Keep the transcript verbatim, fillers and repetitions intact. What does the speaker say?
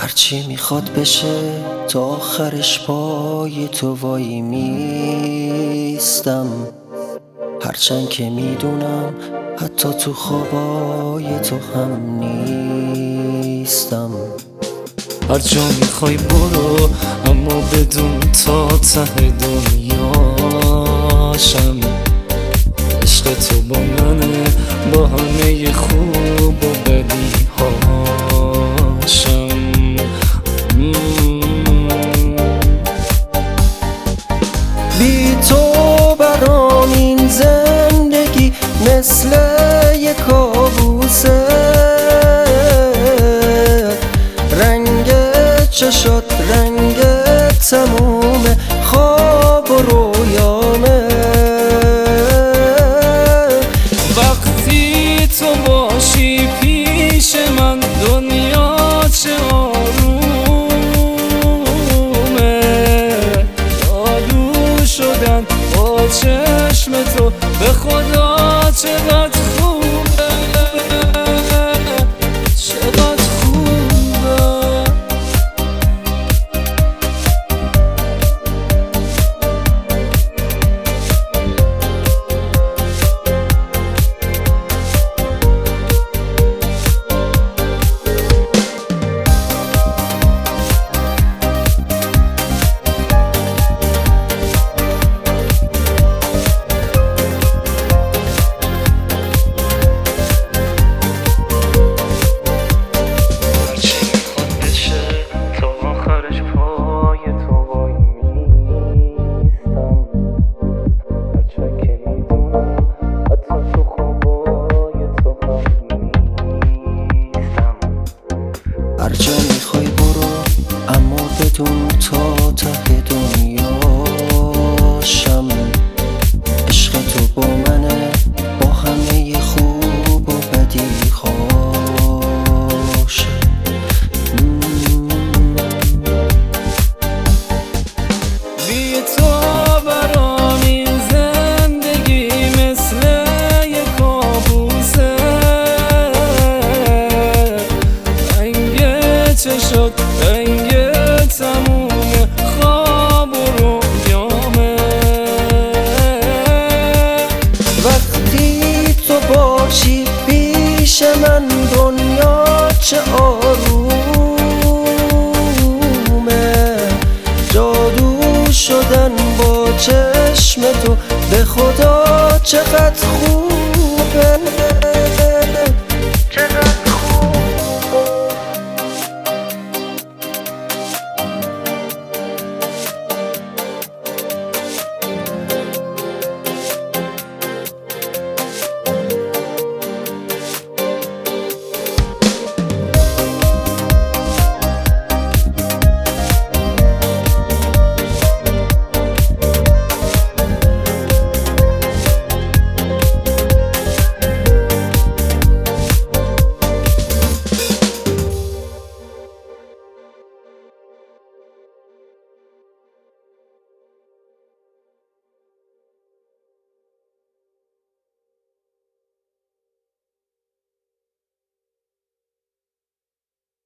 هرچی میخواد بشه تا آخرش پای تو وای میستم، هرچند که میدونم حتی تو خوابای تو هم نیستم. هر جا میخوای برو اما بدون تا ته دنیاشم. عشق تو با منه با همه خوب و بدی هاشم. بی تو برام این زندگی مثل یک کابوسه، رنگ چشات رنگ تموم خواب و رویامه. وقتی تو باشی پیش من دنیا چه آرومه. جادو شدن با چشم تو به خدا چقدر خوبه، چقدر خوبه. هر جا میخوای برو اما بدون تا ته دنیاشم. عشق تو با منه با همه خوب و بدی هاش. بی تو برام این زندگی مثل یک کابوسه، چشات رنگ تموم خواب و رویامه. وقتی تو باشی پیش من دنیا چه آرومه. جادو شدن با چشم تو به خدا چقدر خوب